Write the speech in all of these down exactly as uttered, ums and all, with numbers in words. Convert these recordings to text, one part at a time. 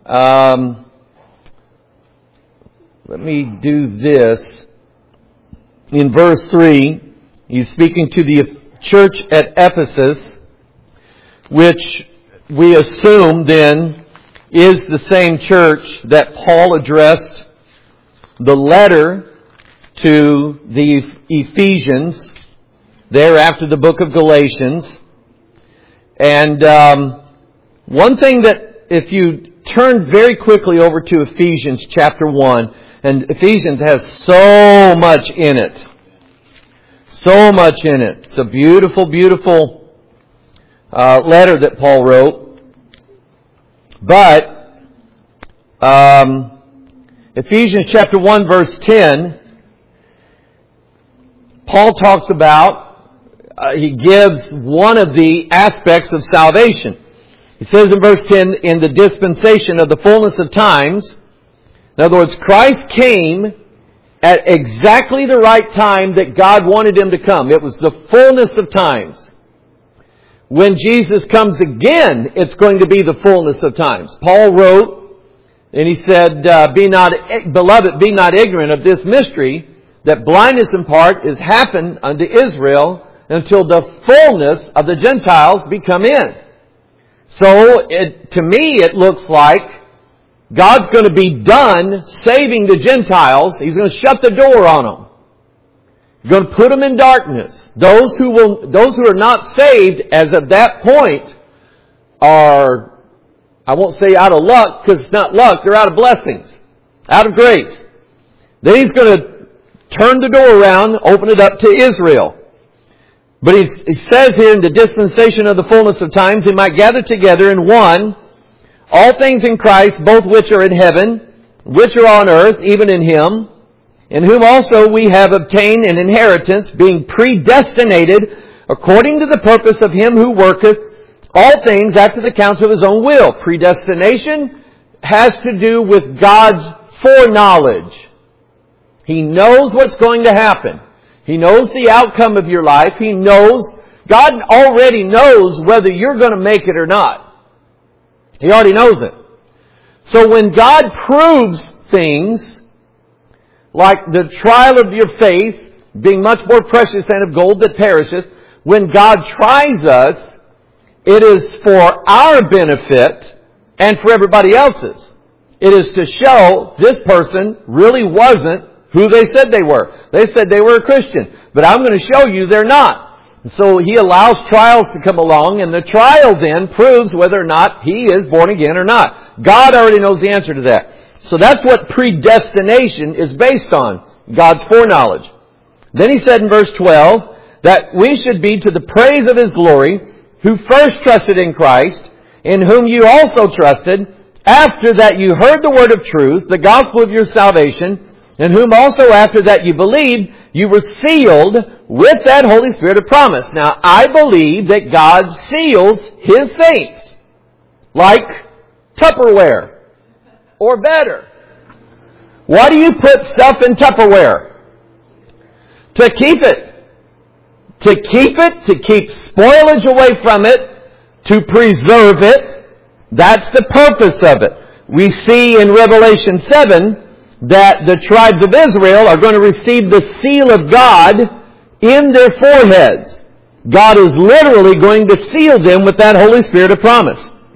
Um, let me do this. In verse three, he's speaking to the church at Ephesus, which we assume then is the same church that Paul addressed the letter to the Ephesians there after the book of Galatians. And um, one thing that if you turn very quickly over to Ephesians chapter one, and Ephesians has so much in it. So much in it. It's a beautiful, beautiful uh, letter that Paul wrote. But um, Ephesians chapter one verse ten, Paul talks about, uh, he gives one of the aspects of salvation. He says in verse ten, in the dispensation of the fullness of times, in other words, Christ came at exactly the right time that God wanted Him to come. It was the fullness of times. When Jesus comes again, it's going to be the fullness of times. Paul wrote, and he said, uh, "Be not, beloved, be not ignorant of this mystery, that blindness in part is happened unto Israel until the fullness of the Gentiles be come in." So, it, to me, it looks like God's going to be done saving the Gentiles. He's going to shut the door on them. He's going to put them in darkness. Those who will, those who are not saved as of that point are, I won't say out of luck, because it's not luck, they're out of blessings, out of grace. Then He's going to turn the door around, open it up to Israel. But he, he says here, in the dispensation of the fullness of times, He might gather together in one all things in Christ, both which are in heaven, which are on earth, even in Him, in whom also we have obtained an inheritance, being predestinated according to the purpose of Him who worketh all things after the counsel of His own will. Predestination has to do with God's foreknowledge. He knows what's going to happen. He knows the outcome of your life. He knows, God already knows whether you're going to make it or not. He already knows it. So when God proves things, like the trial of your faith, being much more precious than of gold that perisheth, when God tries us, it is for our benefit and for everybody else's. It is to show this person really wasn't who they said they were. They said they were a Christian, but I'm going to show you they're not. So He allows trials to come along, and the trial then proves whether or not he is born again or not. God already knows the answer to that. So that's what predestination is based on, God's foreknowledge. Then He said in verse twelve that we should be to the praise of His glory, who first trusted in Christ, in whom you also trusted, after that you heard the word of truth, the gospel of your salvation, in whom also after that you believed, you were sealed with that Holy Spirit of promise. Now, I believe that God seals His saints like Tupperware, or better. Why do you put stuff in Tupperware? To keep it. To keep it, to keep spoilage away from it, to preserve it. That's the purpose of it. We see in Revelation seven that the tribes of Israel are going to receive the seal of God in their foreheads. God is literally going to seal them with that Holy Spirit of promise.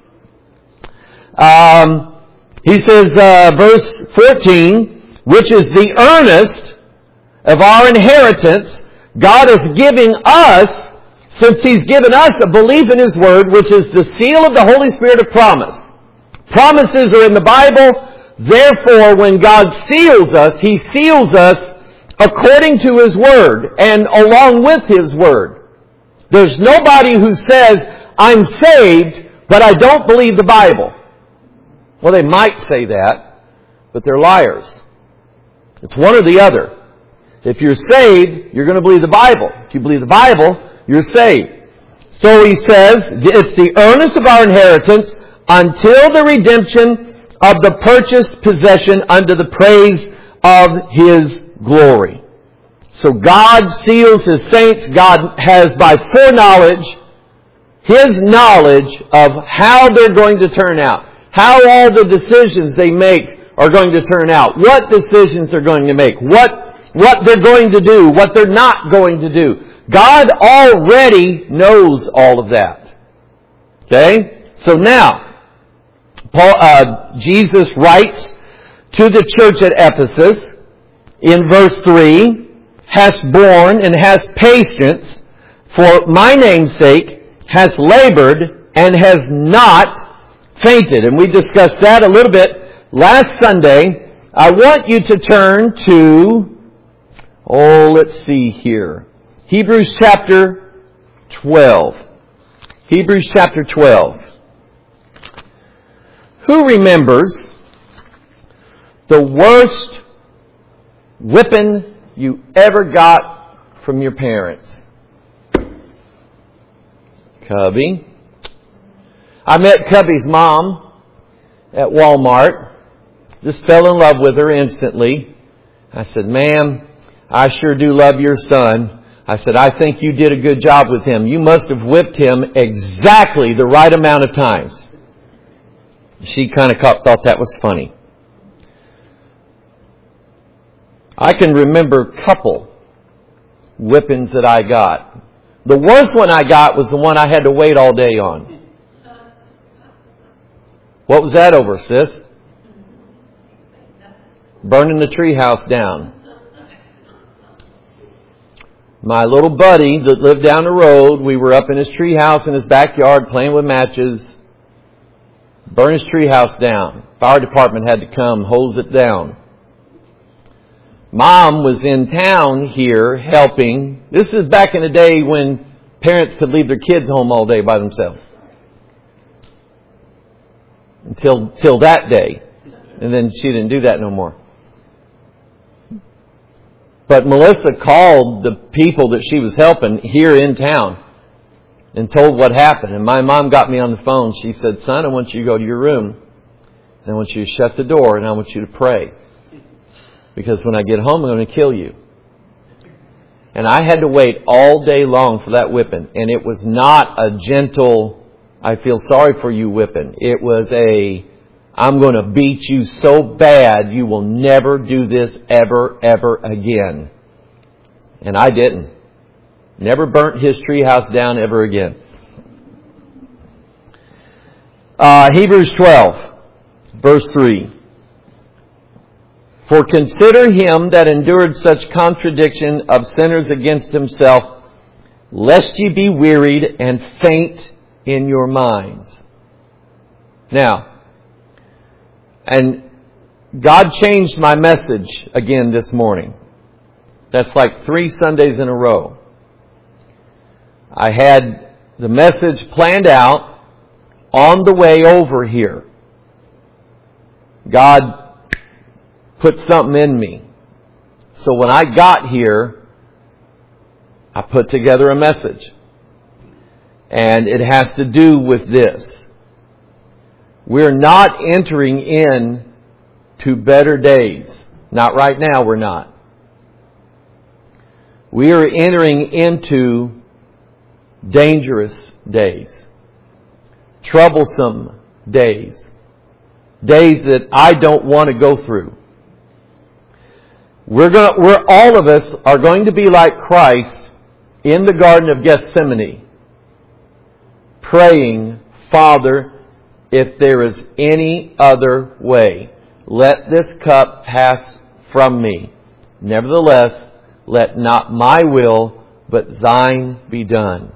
Um, he says, uh, verse fourteen, which is the earnest of our inheritance, God is giving us, since He's given us a belief in His Word, which is the seal of the Holy Spirit of promise. Promises are in the Bible. Therefore, when God seals us, He seals us according to His Word and along with His Word. There's nobody who says, I'm saved, but I don't believe the Bible. Well, they might say that, but they're liars. It's one or the other. If you're saved, you're going to believe the Bible. If you believe the Bible, you're saved. So he says, it's the earnest of our inheritance until the redemption of the purchased possession unto the praise of His glory. So God seals His saints. God has by foreknowledge His knowledge of how they're going to turn out, how all the decisions they make are going to turn out, what decisions they're going to make, what, what they're going to do, what they're not going to do. God already knows all of that. Okay? So now, Paul, uh, Jesus writes to the church at Ephesus in verse three, "Has borne and has patience for my name's sake, has labored and has not fainted." And we discussed that a little bit last Sunday. I want you to turn to, oh, let's see here. Hebrews chapter twelve. Hebrews chapter twelve. Who remembers the worst whipping you ever got from your parents? Cubby. I met Cubby's mom at Walmart. Just fell in love with her instantly. I said, "Ma'am, I sure do love your son." I said, "I think you did a good job with him. You must have whipped him exactly the right amount of times." She kind of thought that was funny. I can remember a couple whippings that I got. The worst one I got was the one I had to wait all day on. What was that over, sis? Burning the treehouse down. My little buddy that lived down the road, we were up in his treehouse in his backyard playing with matches. Burn his treehouse down. Fire department had to come, hose it down. Mom was in town here helping. This is back in the day when parents could leave their kids home all day by themselves. Until, till that day. And then she didn't do that no more. But Melissa called the people that she was helping here in town and told what happened. And my mom got me on the phone. She said, "Son, I want you to go to your room. And I want you to shut the door and I want you to pray. Because when I get home, I'm going to kill you." And I had to wait all day long for that whipping. And it was not a gentle, "I feel sorry for you" whipping. It was a, "I'm going to beat you so bad you will never do this ever, ever again." And I didn't. Never burnt his treehouse down ever again. Uh, Hebrews twelve, verse three. "For consider him that endured such contradiction of sinners against himself, lest ye be wearied and faint in your minds." Now, and God changed my message again this morning. That's like three Sundays in a row. I had the message planned out on the way over here. God put something in me. So when I got here, I put together a message. And it has to do with this. We're not entering in to better days. Not right now, we're not. We are entering into dangerous days. Troublesome days. Days that I don't want to go through. We're going to, we're, all of us are going to be like Christ in the Garden of Gethsemane, praying, "Father, if there is any other way, let this cup pass from me. Nevertheless, let not my will, but thine be done."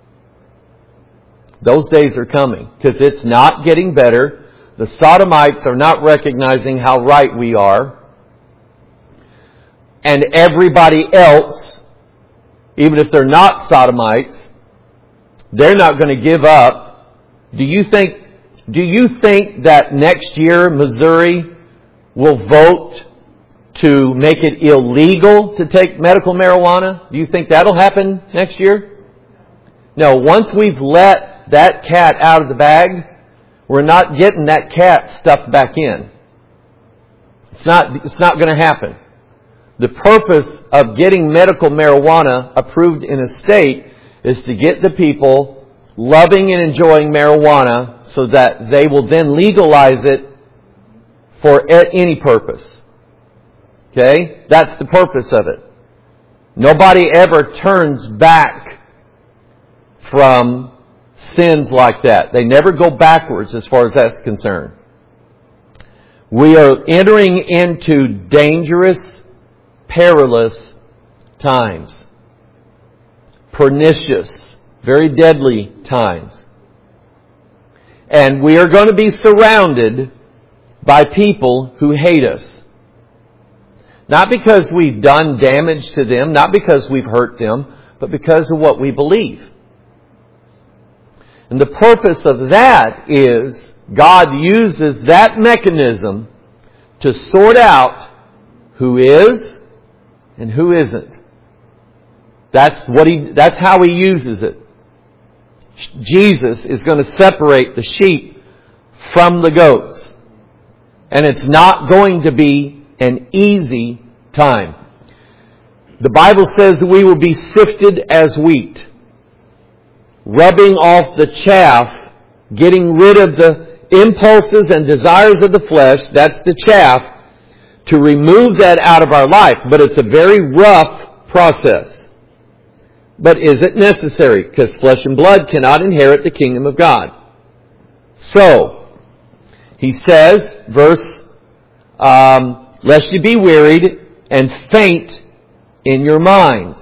Those days are coming, because it's not getting better. The Sodomites are not recognizing how right we are. And everybody else, even if they're not Sodomites, they're not going to give up. Do you think, do you think that next year Missouri will vote to make it illegal to take medical marijuana? Do you think that'll happen next year? No, once we've let that cat out of the bag, we're not getting that cat stuffed back in. It's not, it's not going to happen. The purpose of getting medical marijuana approved in a state is to get the people loving and enjoying marijuana so that they will then legalize it for any purpose. Okay? That's the purpose of it. Nobody ever turns back from sins like that. They never go backwards as far as that's concerned. We are entering into dangerous, perilous times. Pernicious, very deadly times. And we are going to be surrounded by people who hate us. Not because we've done damage to them, not because we've hurt them, but because of what we believe. And the purpose of that is God uses that mechanism to sort out who is and who isn't. That's what he, that's how He uses it. Jesus is going to separate the sheep from the goats. And it's not going to be an easy time. The Bible says we will be sifted as wheat, rubbing off the chaff, getting rid of the impulses and desires of the flesh, that's the chaff, to remove that out of our life. But it's a very rough process. But is it necessary? Because flesh and blood cannot inherit the kingdom of God. So, He says, verse, um, lest you be wearied and faint in your minds.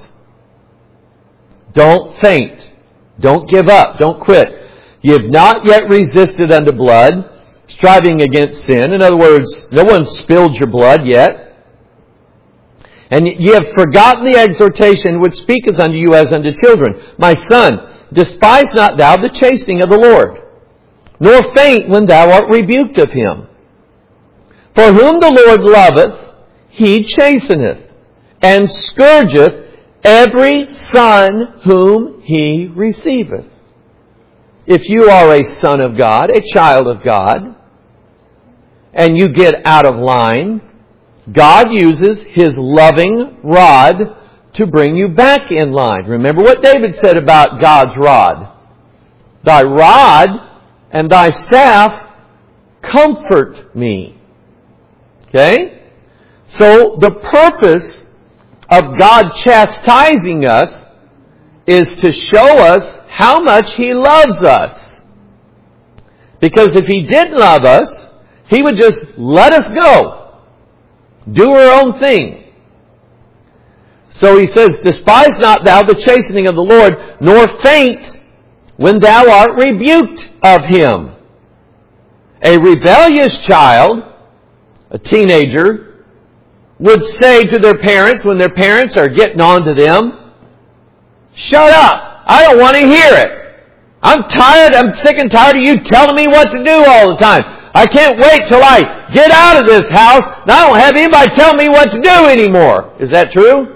Don't faint. Don't give up. Don't quit. You have not yet resisted unto blood, striving against sin. In other words, no one spilled your blood yet. And ye have forgotten the exhortation which speaketh unto you as unto children. My son, despise not thou the chastening of the Lord, nor faint when thou art rebuked of Him. For whom the Lord loveth, He chasteneth, and scourgeth every son whom He receiveth. If you are a son of God, a child of God, and you get out of line, God uses His loving rod to bring you back in line. Remember what David said about God's rod. Thy rod and thy staff comfort me. Okay? So the purpose of God chastising us is to show us how much He loves us. Because if He didn't love us, He would just let us go. Do her own thing. So He says, despise not thou the chastening of the Lord, nor faint when thou art rebuked of Him. A rebellious child, a teenager, would say to their parents when their parents are getting on to them, shut up! I don't want to hear it! I'm tired, I'm sick and tired of you telling me what to do all the time. I can't wait till I get out of this house and I don't have anybody tell me what to do anymore. Is that true?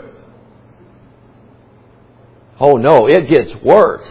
Oh no, it gets worse.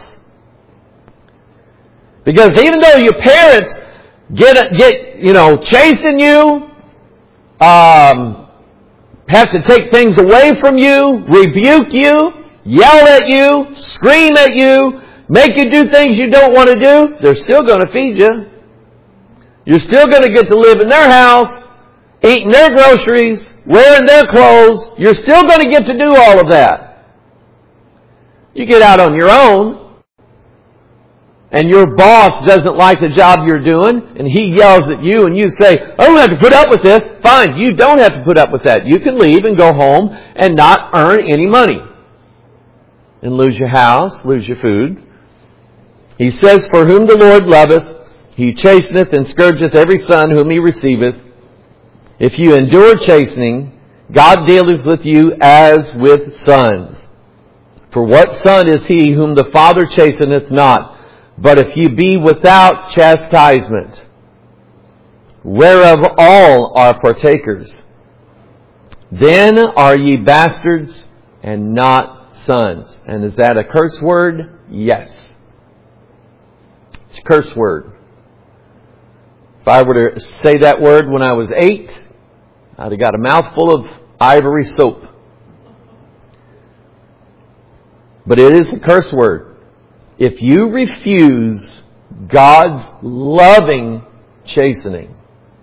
Because even though your parents get, get you know, chasing you, um, have to take things away from you, rebuke you, yell at you, scream at you, make you do things you don't want to do, they're still going to feed you. You're still going to get to live in their house, eating their groceries, wearing their clothes. You're still going to get to do all of that. You get out on your own, and your boss doesn't like the job you're doing, and he yells at you, and you say, I don't have to put up with this. Fine, you don't have to put up with that. You can leave and go home and not earn any money. And lose your house, lose your food. He says, for whom the Lord loveth, He chasteneth and scourgeth every son whom He receiveth. If you endure chastening, God dealeth with you as with sons. For what son is he whom the Father chasteneth not? But if you be without chastisement, whereof all are partakers, then are ye bastards and not sons. And is that a curse word? Yes. It's a curse word. If I were to say that word when I was eight, I'd have got a mouthful of ivory soap. But it is a curse word. if you refuse God's loving chastening,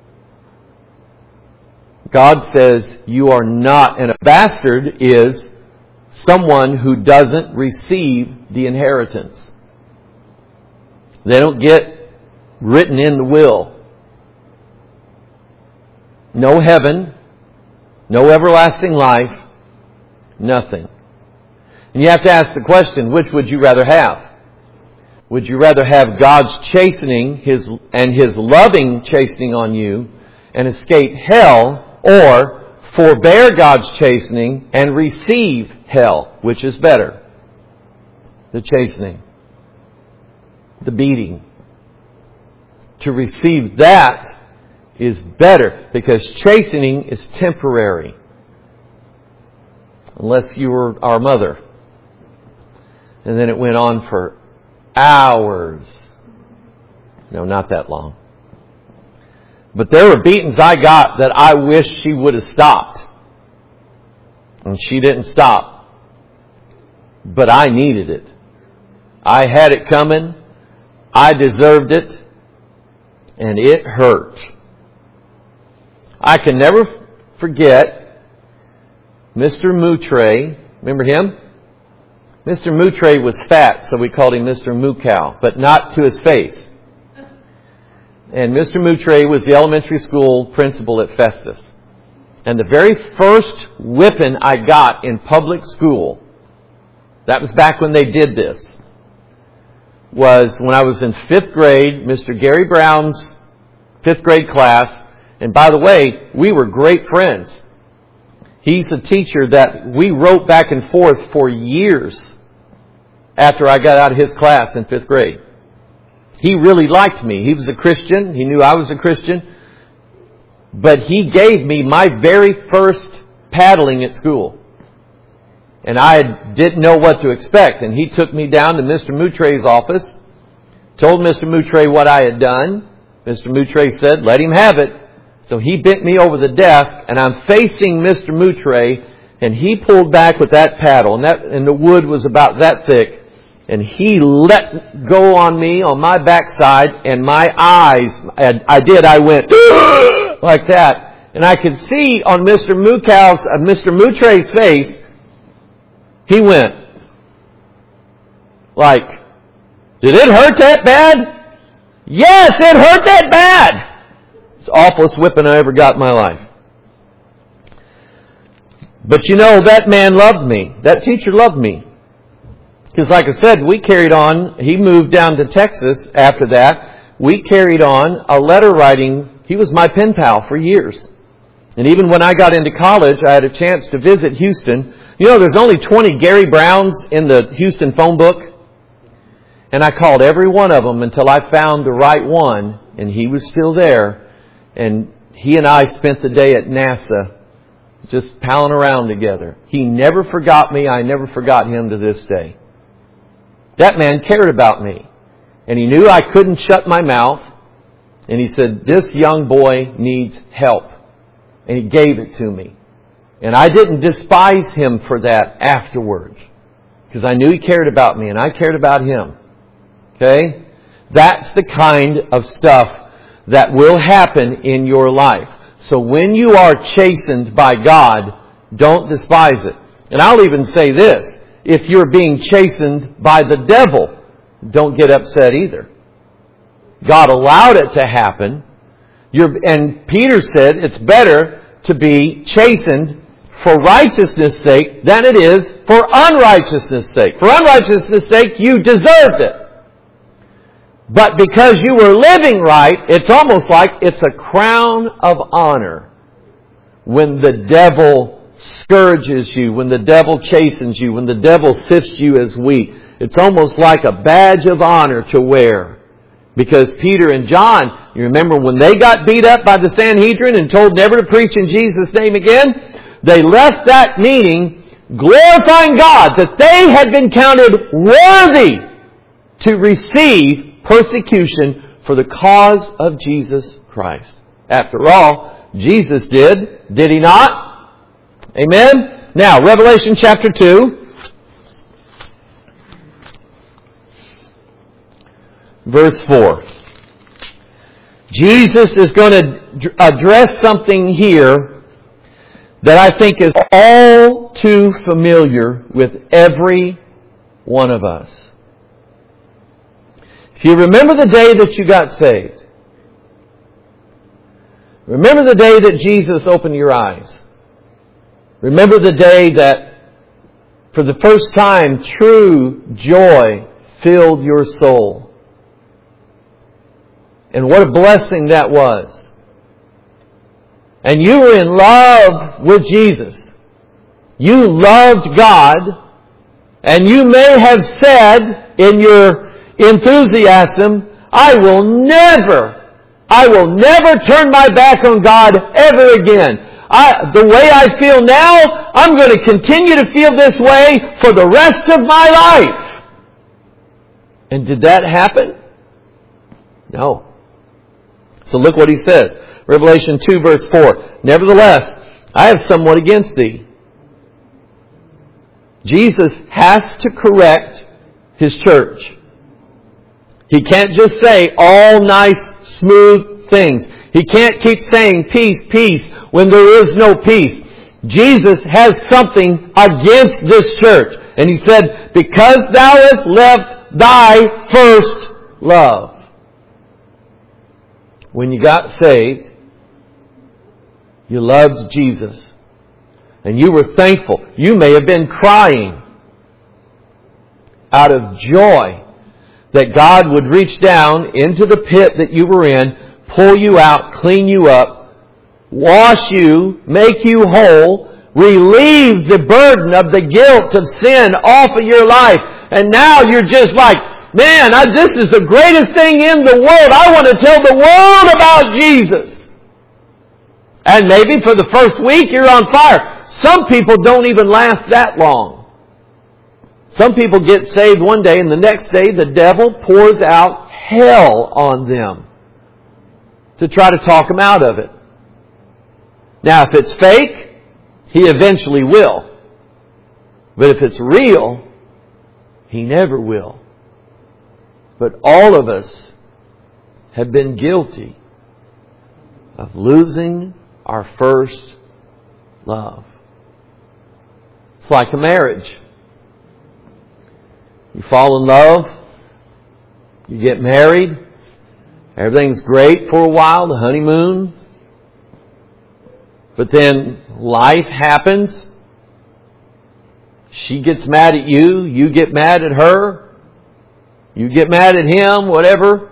God says you are not, and a bastard is someone who doesn't receive the inheritance. They don't get written in the will. No heaven, no everlasting life, nothing. And you have to ask the question, which would you rather have? Would you rather have God's chastening his and His loving chastening on you and escape hell, or forbear God's chastening and receive hell? Which is better? The chastening. The beating. To receive that is better, because chastening is temporary. Unless you were our mother. And then it went on for hours. No, not that long. But there were beatings I got that I wish she would have stopped. And she didn't stop. But I needed it. I had it coming. I deserved it. And it hurt. I can never forget Mister Moutre. Remember him? Mister Moutre was fat, so we called him Mister Moocow, but not to his face. And Mister Moutre was the elementary school principal at Festus. And the very first whipping I got in public school, that was back when they did this, was when I was in fifth grade, Mister Gary Brown's fifth grade class. And by the way, we were great friends. He's a teacher that we wrote back and forth for years after I got out of his class in fifth grade. He really liked me. He was a Christian. He knew I was a Christian. But he gave me my very first paddling at school. And I didn't know what to expect. And he took me down to Mister Moutre's office, told Mister Moutre what I had done. Mister Moutre said, let him have it. So he bent me over the desk, and I'm facing Mister Moutre, and he pulled back with that paddle, and that and the wood was about that thick, and he let go on me on my backside, and my eyes, I, I did, I went like that, and I could see on Mister Moukow's, uh, Mister Moutre's face, he went like, did it hurt that bad? Yes, it hurt that bad. It's the awfulest whipping I ever got in my life. But you know, that man loved me. That teacher loved me. Because like I said, we carried on. He moved down to Texas after that. We carried on a letter writing. He was my pen pal for years. And even when I got into college, I had a chance to visit Houston. You know, there's only twenty Gary Browns in the Houston phone book. And I called every one of them until I found the right one. And he was still there. And he and I spent the day at NASA just palling around together. He never forgot me. I never forgot him to this day. That man cared about me. And he knew I couldn't shut my mouth. And he said, this young boy needs help. And he gave it to me. And I didn't despise him for that afterwards. Because I knew he cared about me and I cared about him. Okay? That's the kind of stuff that will happen in your life. So when you are chastened by God, don't despise it. And I'll even say this. If you're being chastened by the devil, don't get upset either. God allowed it to happen. You're, and Peter said it's better to be chastened for righteousness' sake than it is for unrighteousness' sake. For unrighteousness' sake, you deserved it. But because you were living right, it's almost like it's a crown of honor when the devil scourges you, when the devil chastens you, when the devil sifts you as wheat. It's almost like a badge of honor to wear. Because Peter and John, you remember when they got beat up by the Sanhedrin and told never to preach in Jesus' name again, they left that meeting glorifying God that they had been counted worthy to receive persecution for the cause of Jesus Christ. After all, Jesus did, did He not? Amen? Now, Revelation chapter two. verse four. Jesus is going to address something here that I think is all too familiar with every one of us. If you remember the day that you got saved, remember the day that Jesus opened your eyes, remember the day that for the first time true joy filled your soul. And what a blessing that was. And you were in love with Jesus. You loved God. And you may have said in your enthusiasm, I will never, I will never turn my back on God ever again. I, the way I feel now, I'm going to continue to feel this way for the rest of my life. And did that happen? No. So look what he says. Revelation two verse four. Nevertheless, I have somewhat against thee. Jesus has to correct His church. He can't just say all nice, smooth things. He can't keep saying peace, peace when there is no peace. Jesus has something against this church. And He said, because thou hast left thy first love. When you got saved, you loved Jesus. And you were thankful. You may have been crying out of joy that God would reach down into the pit that you were in, pull you out, clean you up, wash you, make you whole, relieve the burden of the guilt of sin off of your life. And now you're just like, man, I, this is the greatest thing in the world. I want to tell the world about Jesus. And maybe for the first week you're on fire. Some people don't even last that long. Some people get saved one day and the next day the devil pours out hell on them to try to talk them out of it. Now, if it's fake, he eventually will. But if it's real, he never will. But all of us have been guilty of losing our first love. It's like a marriage. You fall in love, you get married, everything's great for a while, the honeymoon. But then life happens. She gets mad at you, you get mad at her. You get mad at him, whatever.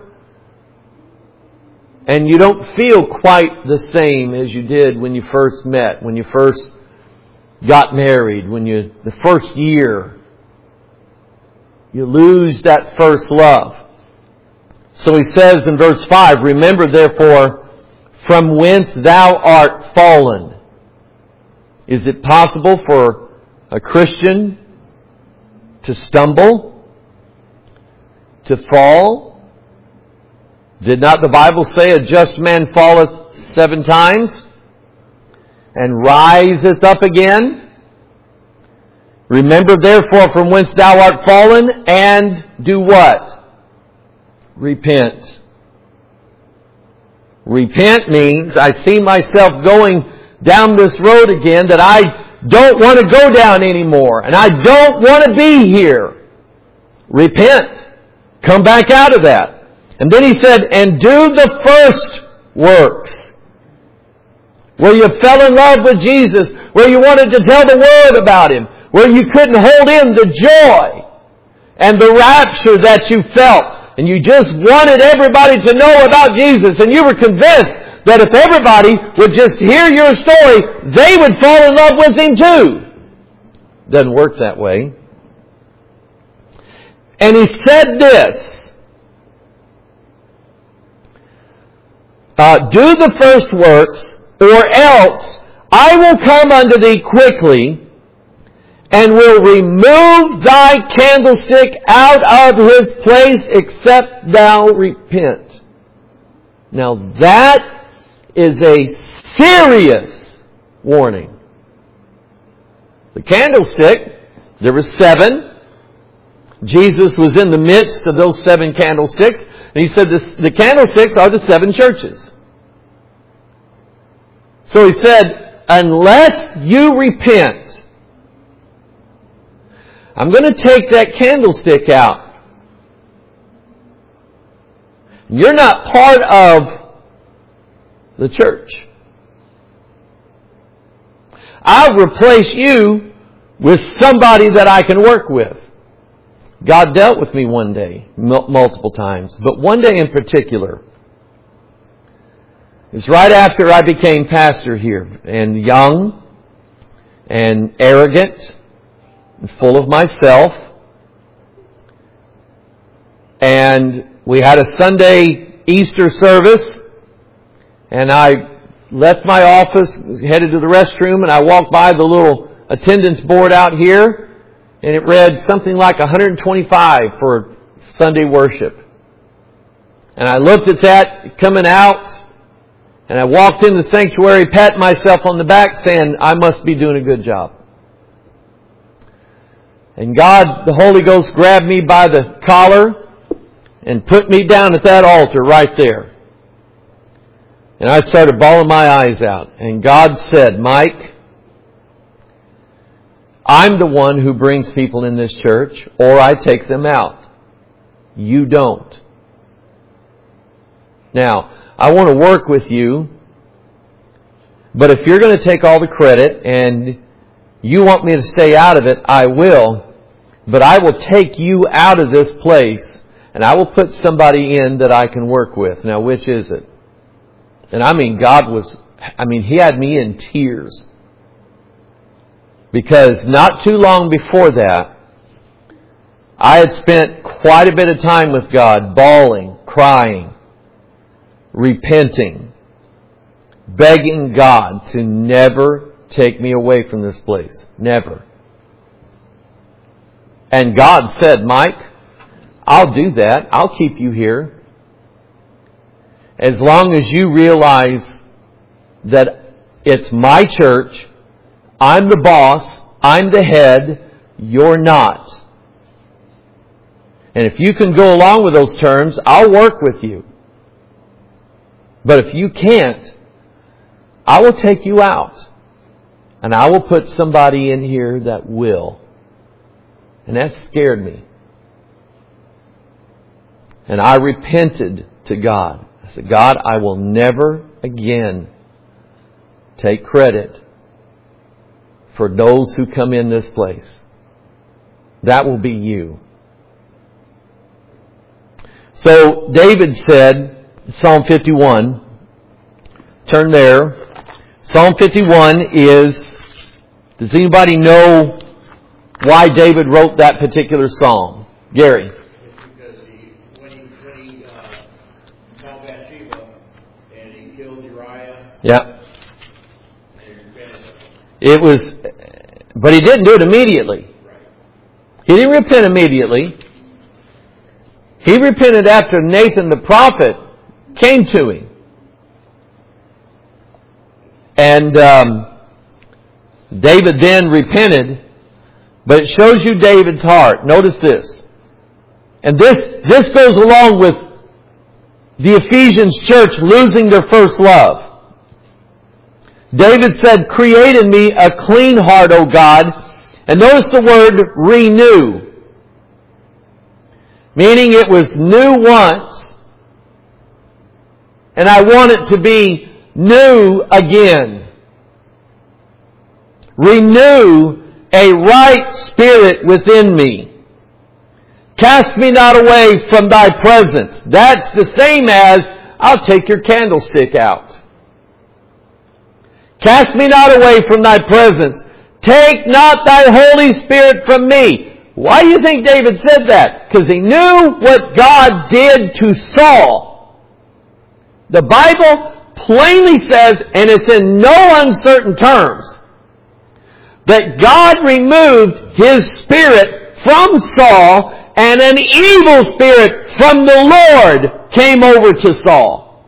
And you don't feel quite the same as you did when you first met, when you first got married, when you, the first year. You lose that first love. So he says in verse five, remember therefore from whence thou art fallen. Is it possible for a Christian to stumble? To fall? Did not the Bible say a just man falleth seven times and riseth up again? Remember therefore from whence thou art fallen and do what? Repent. Repent means I see myself going down this road again that I don't want to go down anymore and I don't want to be here. Repent. Come back out of that. And then he said, and do the first works. Where you fell in love with Jesus, where you wanted to tell the world about Him, where you couldn't hold in the joy and the rapture that you felt. And you just wanted everybody to know about Jesus. And you were convinced that if everybody would just hear your story, they would fall in love with Him too. Doesn't work that way. And he said this, uh, do the first works, or else I will come unto thee quickly, and will remove thy candlestick out of his place, except thou repent. Now that is a serious warning. The candlestick, there were seven. Jesus was in the midst of those seven candlesticks. And he said this, the candlesticks are the seven churches. So he said, unless you repent, I'm going to take that candlestick out. You're not part of the church. I'll replace you with somebody that I can work with. God dealt with me one day, multiple times, but one day in particular. It's right after I became pastor here, and young, and arrogant, and full of myself. And we had a Sunday Easter service, and I left my office, headed to the restroom, and I walked by the little attendance board out here, and it read something like one hundred twenty-five for Sunday worship. And I looked at that coming out, and I walked in the sanctuary, patting myself on the back, saying, I must be doing a good job. And God, the Holy Ghost, grabbed me by the collar and put me down at that altar right there. And I started bawling my eyes out. And God said, Mike, I'm the one who brings people in this church, or I take them out. You don't. Now, I want to work with you, but if you're going to take all the credit and you want me to stay out of it, I will. But I will take you out of this place and I will put somebody in that I can work with. Now, which is it? And I mean, God was, I mean, He had me in tears. Because not too long before that, I had spent quite a bit of time with God, bawling, crying, repenting, begging God to never take me away from this place. Never. And God said, Mike, I'll do that. I'll keep you here. As long as you realize that it's my church, I'm the boss, I'm the head, you're not. And if you can go along with those terms, I'll work with you. But if you can't, I will take you out. And I will put somebody in here that will. And that scared me. And I repented to God. I said, God, I will never again take credit for those who come in this place. That will be you. So David said, Psalm fifty-one, turn there. Psalm fifty-one is, does anybody know why David wrote that particular psalm? Gary. It's because he, when he, when he uh, found Bathsheba and he killed Uriah. Yeah. And It was, but he didn't do it immediately. right. He didn't repent immediately. He repented after Nathan the prophet came to him. And um, David then repented. But it shows you David's heart. Notice this. And this, this goes along with the Ephesians church losing their first love. David said, create in me a clean heart, O God. And notice the word renew. Meaning it was new once. And I want it to be new again. Renew a right spirit within me. Cast me not away from thy presence. That's the same as, I'll take your candlestick out. Cast me not away from thy presence. Take not thy Holy Spirit from me. Why do you think David said that? Because he knew what God did to Saul. The Bible plainly says, and it's in no uncertain terms, that God removed His spirit from Saul and an evil spirit from the Lord came over to Saul.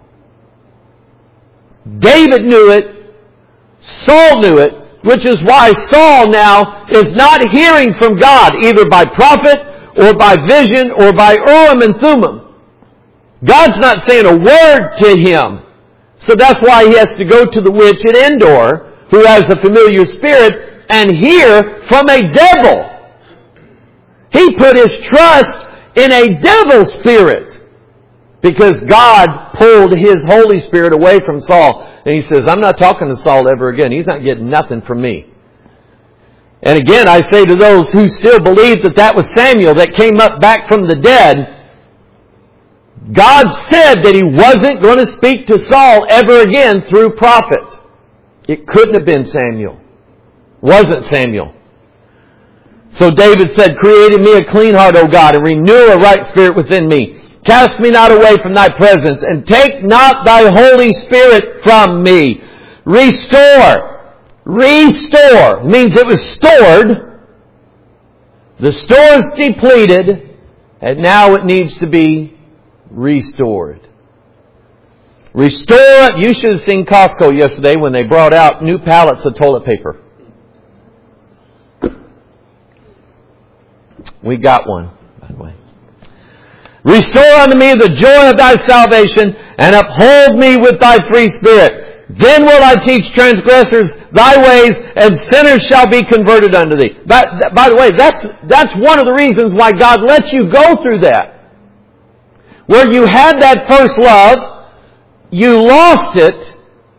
David knew it. Saul knew it, which is why Saul now is not hearing from God either by prophet or by vision or by Urim and Thummim. God's not saying a word to him. So that's why he has to go to the witch at Endor, who has a familiar spirit, and hear from a devil. He put his trust in a devil spirit because God pulled his Holy Spirit away from Saul. And he says, I'm not talking to Saul ever again. He's not getting nothing from me. And again, I say to those who still believe that that was Samuel that came up back from the dead, God said that he wasn't going to speak to Saul ever again through prophet. It couldn't have been Samuel. Wasn't Samuel. So David said, create in me a clean heart, O God, and renew a right spirit within me. Cast me not away from thy presence, and take not thy Holy Spirit from me. Restore. Restore means it was stored. The store is depleted, and now it needs to be restored. Restore. You should have seen Costco yesterday when they brought out new pallets of toilet paper. We got one, by the way. Restore unto me the joy of thy salvation, and uphold me with thy free spirit. Then will I teach transgressors thy ways, and sinners shall be converted unto thee. By, by the way, that's, that's one of the reasons why God lets you go through that. Where you had that first love, you lost it,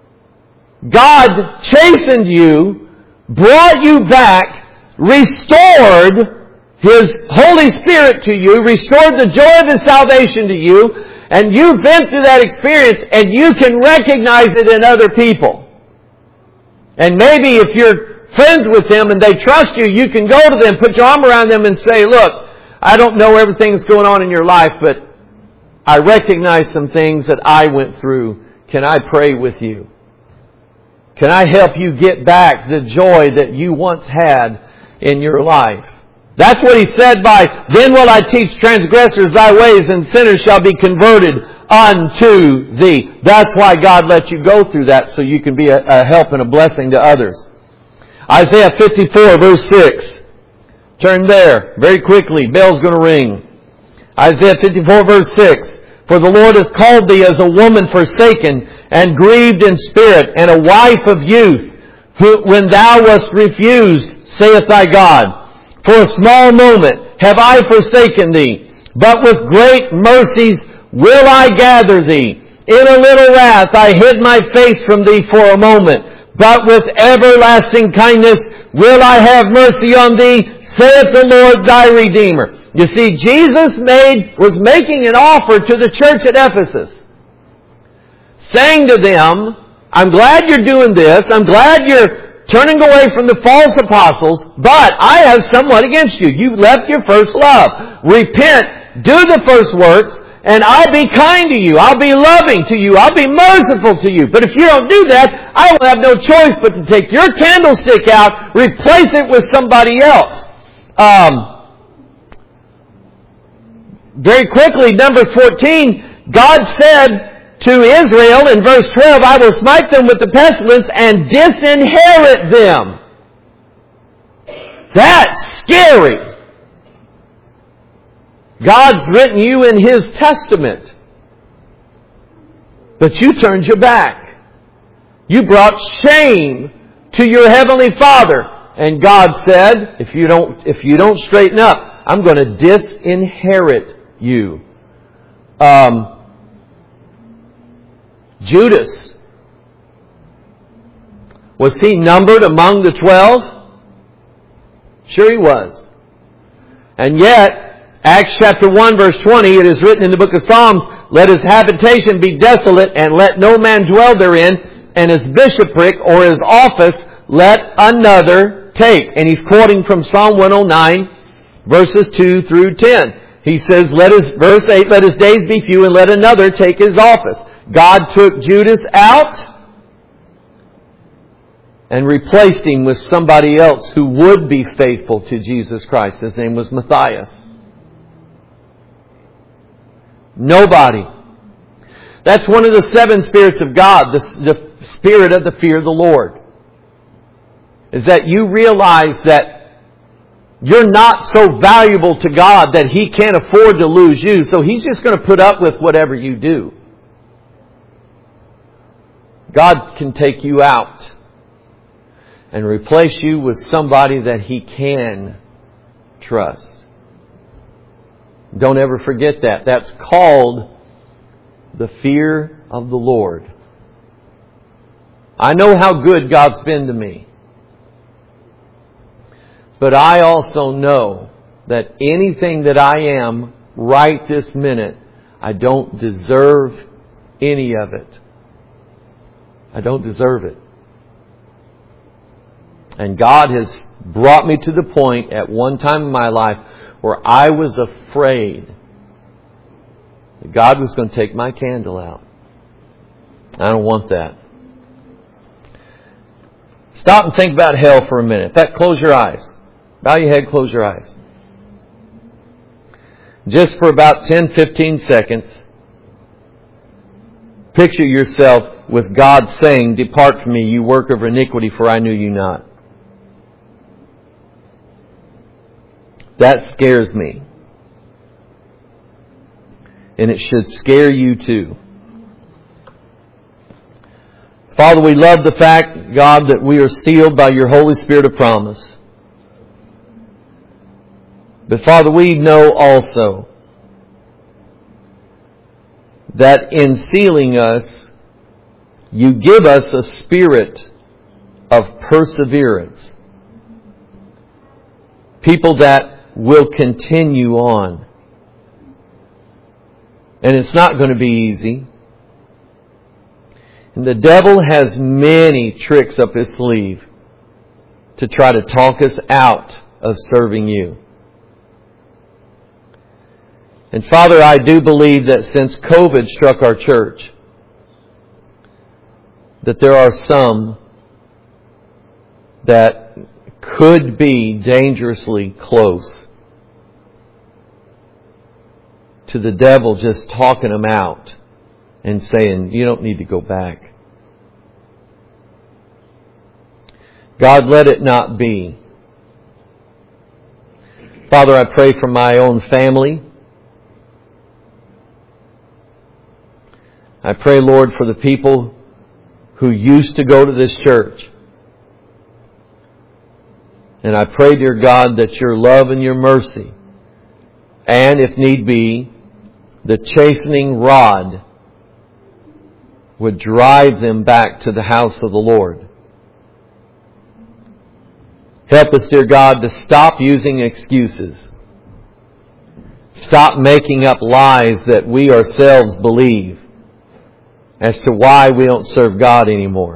God chastened you, brought you back, restored His Holy Spirit to you, restored the joy of His salvation to you, and you've been through that experience, and you can recognize it in other people. And maybe if you're friends with them and they trust you, you can go to them, put your arm around them and say, look, I don't know everything that's going on in your life, but I recognize some things that I went through. Can I pray with you? Can I help you get back the joy that you once had in your life? That's what he said by, then will I teach transgressors thy ways, and sinners shall be converted unto thee. That's why God let you go through that, so you can be a, a help and a blessing to others. Isaiah fifty-four verse six. Turn there very quickly. Bell's going to ring. Isaiah fifty-four verse six. For the Lord hath called thee as a woman forsaken and grieved in spirit, and a wife of youth, who, when thou wast refused, saith thy God. For a small moment have I forsaken thee, but with great mercies will I gather thee. In a little wrath I hid my face from thee for a moment, but with everlasting kindness will I have mercy on thee, saith the Lord thy Redeemer. You see, Jesus made, was making an offer to the church at Ephesus, saying to them, I'm glad you're doing this, I'm glad you're turning away from the false apostles, but I have somewhat against you. You've left your first love. Repent, do the first works, and I'll be kind to you. I'll be loving to you. I'll be merciful to you. But if you don't do that, I will have no choice but to take your candlestick out, replace it with somebody else. Um, very quickly, number fourteen, God said to Israel in verse twelve, I will smite them with the pestilence and disinherit them. That's scary. God's written you in His testament, but you turned your back. You brought shame to your Heavenly Father. And God said, if you don't, if you don't straighten up, I'm going to disinherit you. Um, Judas, was he numbered among the twelve? Sure he was. And yet, Acts chapter one verse twenty, it is written in the book of Psalms, let his habitation be desolate, and let no man dwell therein, and his bishopric or his office let another take. And he's quoting from Psalm one oh nine, verses two through ten. He says, let his, verse eight, let his days be few, and let another take his office. God took Judas out and replaced him with somebody else who would be faithful to Jesus Christ. His name was Matthias. Nobody. That's one of the seven spirits of God, the, the spirit of the fear of the Lord. Is that you realize that you're not so valuable to God that He can't afford to lose you, so He's just going to put up with whatever you do. God can take you out and replace you with somebody that He can trust. Don't ever forget that. That's called the fear of the Lord. I know how good God's been to me. But I also know that anything that I am right this minute, I don't deserve any of it. I don't deserve it. And God has brought me to the point at one time in my life where I was afraid that God was going to take my candle out. I don't want that. Stop and think about hell for a minute. In fact, close your eyes. Bow your head, close your eyes. Just for about ten, fifteen seconds, picture yourself with God saying, "Depart from me, you worker of iniquity, for I knew you not." That scares me. And it should scare you too. Father, we love the fact, God, that we are sealed by your Holy Spirit of promise. But Father, we know also that in sealing us, you give us a spirit of perseverance. People that will continue on. And it's not going to be easy. And the devil has many tricks up his sleeve to try to talk us out of serving you. And Father, I do believe that since COVID struck our church, that there are some that could be dangerously close to the devil just talking them out and saying, you don't need to go back. God, let it not be. Father, I pray for my own family. I pray, Lord, for the people who used to go to this church. And I pray, dear God, that your love and your mercy, and if need be, the chastening rod would drive them back to the house of the Lord. Help us, dear God, to stop using excuses. Stop making up lies that we ourselves believe as to why we don't serve God anymore.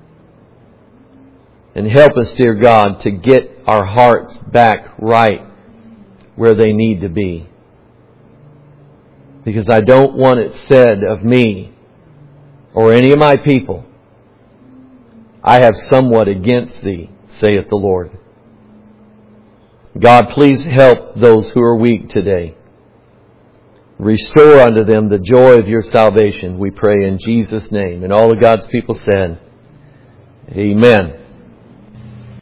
And help us, dear God, to get our hearts back right where they need to be. Because I don't want it said of me or any of my people, I have somewhat against thee, saith the Lord. God, please help those who are weak today. Restore unto them the joy of your salvation, we pray in Jesus' name. And all of God's people said, Amen.